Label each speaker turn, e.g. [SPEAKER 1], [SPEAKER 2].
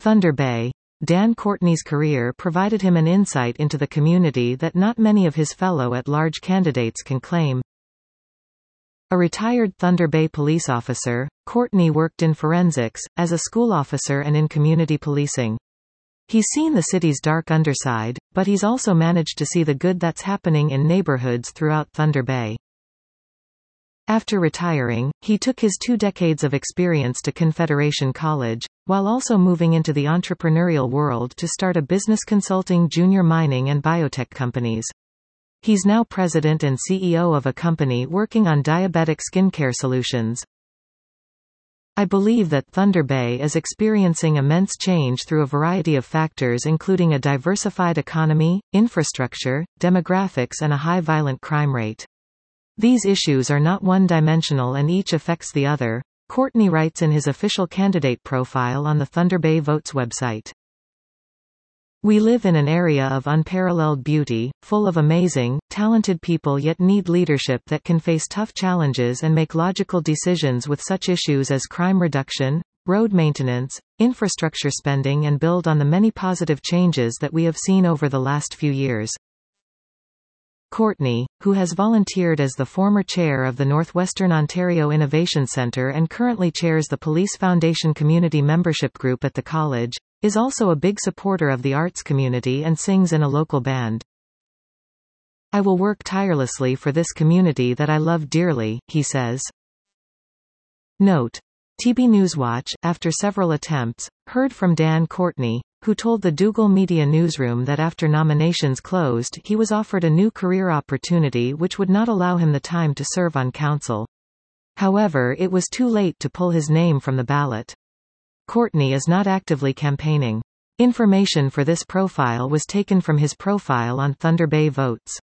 [SPEAKER 1] Thunder Bay. Dan Courtney's career provided him an insight into the community that not many of his fellow at-large candidates can claim. A retired Thunder Bay police officer, Courtney worked in forensics, as a school officer and in community policing. He's seen the city's dark underside, but he's also managed to see the good that's happening in neighborhoods throughout Thunder Bay. After retiring, he took his 2 decades of experience to Confederation College, while also moving into the entrepreneurial world to start a business consulting junior mining and biotech companies. He's now president and CEO of a company working on diabetic skincare solutions. I believe that Thunder Bay is experiencing immense change through a variety of factors including a diversified economy, infrastructure, demographics and a high violent crime rate. These issues are not one-dimensional and each affects the other, Courtney writes in his official candidate profile on the Thunder Bay Votes website. We live in an area of unparalleled beauty, full of amazing, talented people yet need leadership that can face tough challenges and make logical decisions with such issues as crime reduction, road maintenance, infrastructure spending and build on the many positive changes that we have seen over the last few years. Courtney, who has volunteered as the former chair of the Northwestern Ontario Innovation Centre and currently chairs the Police Foundation Community Membership Group at the college, is also a big supporter of the arts community and sings in a local band. I will work tirelessly for this community that I love dearly, he says. Note. TB Newswatch, after several attempts, heard from Dan Courtney, who told the Dougal Media newsroom that after nominations closed he was offered a new career opportunity which would not allow him the time to serve on council. However, it was too late to pull his name from the ballot. Courtney is not actively campaigning. Information for this profile was taken from his profile on Thunder Bay Votes.